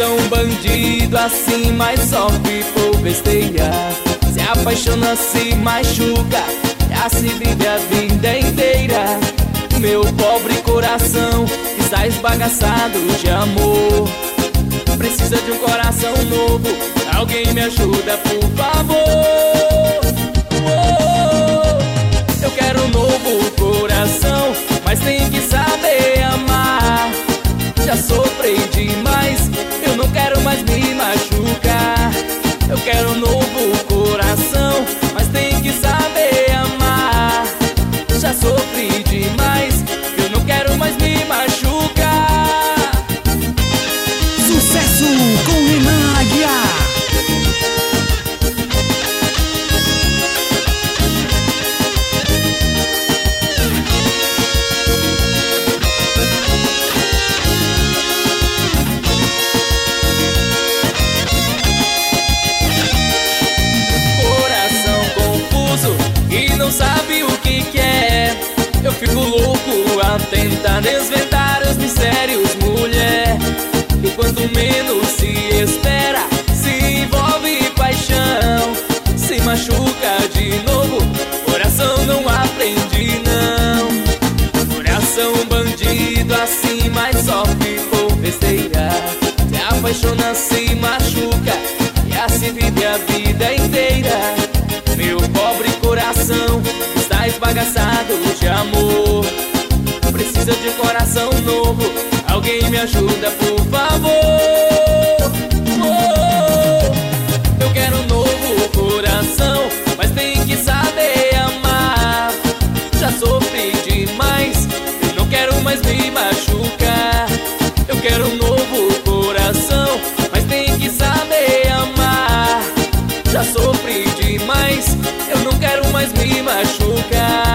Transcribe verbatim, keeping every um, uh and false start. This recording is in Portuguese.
Coração bandido assim, mas sofre por besteira. Se apaixona, se machuca, já se vive a vida inteira. Meu pobre coração está esbagaçado de amor. Precisa de um coração novo, alguém me ajuda, por favor. Oh, eu quero um novo coração, mas tem que saber amar. Já sofri demais, eu não quero mais me machucar. Eu quero um novo coração, mas tem que saber amar. Já sofri demais, eu não quero mais me machucar. Sucesso com Renan Aguiar. Não sabe o que quer. Eu fico louco a tentar desvendar os mistérios, mulher. E quanto menos se espera, se envolve paixão, se machuca de novo. Coração não aprende não. Coração bandido assim, mas sofre por besteira. Se apaixona, se machuca, e assim vive a vida inteira. Meu pobre coração está esbagaçado de amor. Precisa de um coração novo, alguém me ajuda, por favor. Oh, eu quero um novo coração, mas tem que saber amar. Já sofri demais, eu não quero mais me machucar. Eu quero um novo coração, mas tem que saber amar. Já sofri demais, eu não quero mais me machucar.